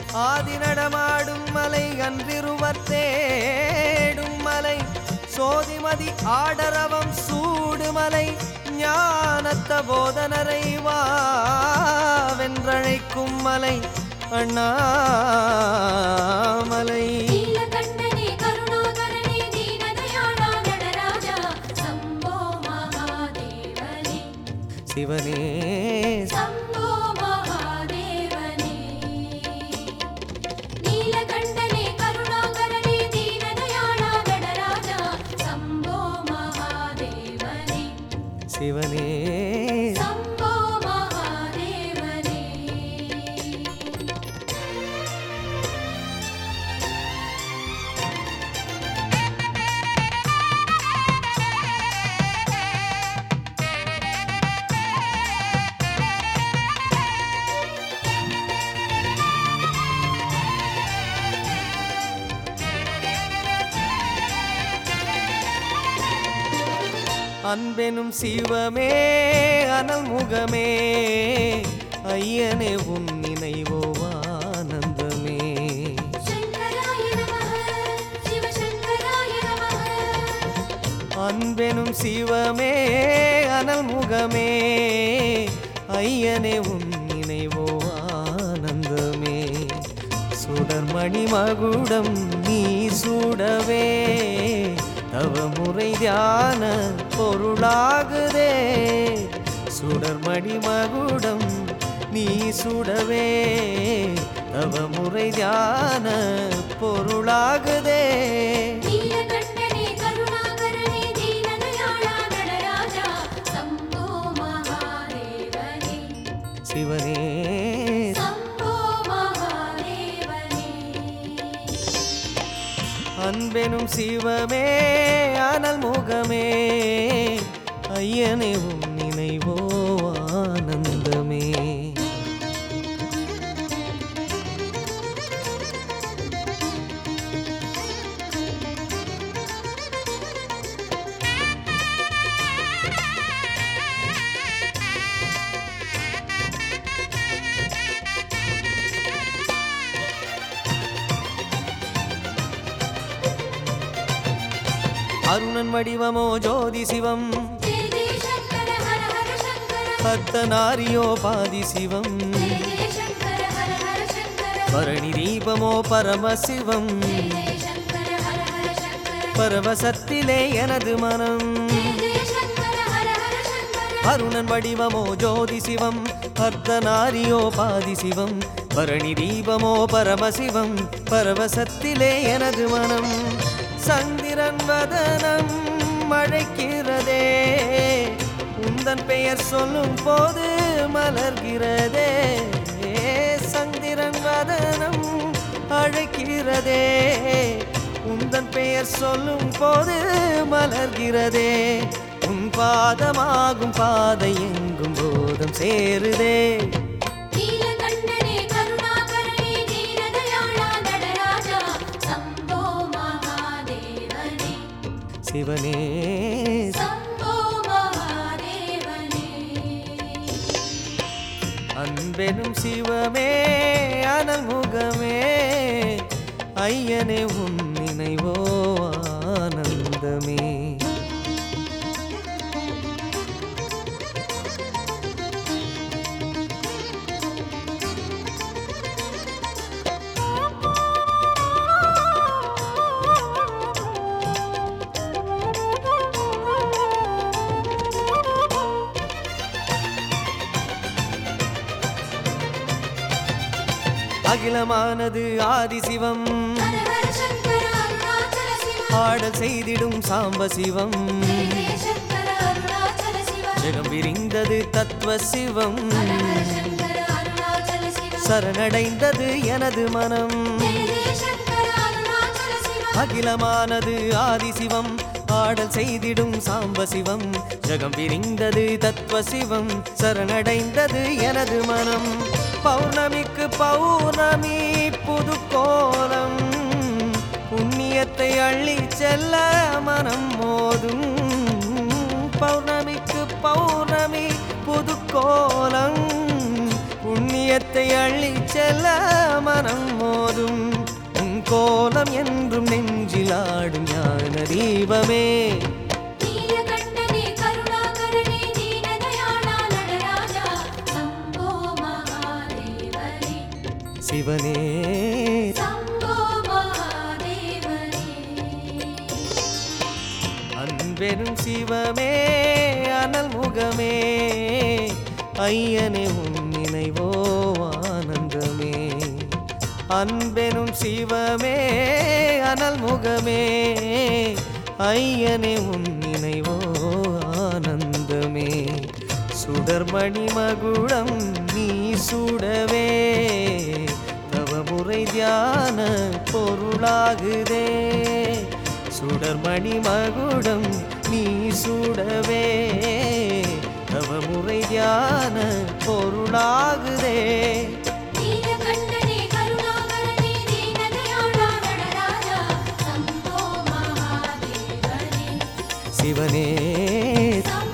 ஆதி நடமாடும் மலை அன்றிருவர் தேடும் மலை சோதிமதி ஆடரவம் சூடுமலை ஞானத்த போதனரை வாவென்றழைக்கும் மலை அண்ணாமலை. சிவனே சம்போ மகாதேவனே நீலகண்டனே கருணாகரனே தீனதயாளா நடராஜா சம்போ மகாதேவனே சிவனே சம்போ மகாதேவனே. அன்பெனும் சிவமே அனல் முகமே ஐயனே உன் நினைவோ ஆனந்தமே. அன்பெனும் சிவமே அனல் முகமே ஐயனே உன் நினைவோ ஆனந்தமே. சுடர்மணி மகுடம் நீ சூடவே தவமுறை தியான பொருளாகுதே. சுடர்மணி மகுடம் நீ சுடவே தவமுறை தியான பொருளாகுதே. நீலகண்டனே கருணாகரனே தீனதயாளா நடராஜா சம்போ மகாதேவனே சிவனே சம்போ மகாதேவனே. அன்பெனும் சிவமே அனல் முகமே ஐயனே உன் நினைவோ ஆனந்தமே. அருணன் வடிவமோ ஜோதி சிவம் அர்த்தநாரியோ பாதி சிவம் பரணி தீபமோ பரமசிவம் பரவசத்திலே எனது மனம். அருணன் வடிவமோ ஜோதி சிவம் அர்த்தநாரியோ பாதி சிவம் பரணி தீபமோ பரமசிவம் பரவசத்திலே எனது மனம். சந்திரன் வதனம் அழைக்கிறதே உந்தன் பெயர் சொல்லும் போது மலர்கிறதே. சந்திரன் வதனம் அழைக்கிறதே உந்தன் பெயர் சொல்லும் போது மலர்கிறதே. உன் பாதமாகும் பாதை எங்கும் போதம் சேருதே. சிவனே சம்போ மகாதேவனே அன்பெனும் சிவமே அனல் முகமே ஐயனே உன் நினைவோ ஆனந்தமே. அகிலமானது ஆதிசிவம் ஆடல் செய்திடும் சாம்ப சிவம் ஜெகம் விரிந்தது தத்துவ சிவம் சரணடைந்தது எனது மனம். அகிலமானது ஆதிசிவம் ஆடல் செய்திடும் சாம்ப சிவம் ஜெகம் விரிந்தது தத்துவ சிவம் சரணடைந்தது எனது மனம். பௌர்ணமிக்கு பௌர்ணமி புது கோலம் புண்ணியத்தை அள்ளி செல்ல மனம் மோதும். பௌர்ணமிக்கு பௌர்ணமி புது கோலம் புண்ணியத்தை அள்ளி செல்ல மனம் கோலம் என்றும் நெஞ்சிலாடும் ஞான தீபமே நீலகண்டனே கருணாகரனே தீனதயாளா நடராஜா சம்போ மகாதேவனே சிவனே சம்போ மகாதேவனே அன்பெனும் சிவமே அனல் முகமே ஐயனே உன் நினைவோ ஆனந்தமே அன்பெனும் சிவமே அனல் முகமே ஐயனே உன் நினைவோ ஆனந்தமே சுடர்மணி மகுடம் நீ சுடவே தவமுறை தியான பொருளாகுதே சுடர்மணி மகுடம் நீ சுடவே தவமுறை தியான பொருளாகுதே நீலகண்டனே கருணாகரனே தீனதயாளா நடராஜா சம்போ மகாதேவனே சிவனே சம்போ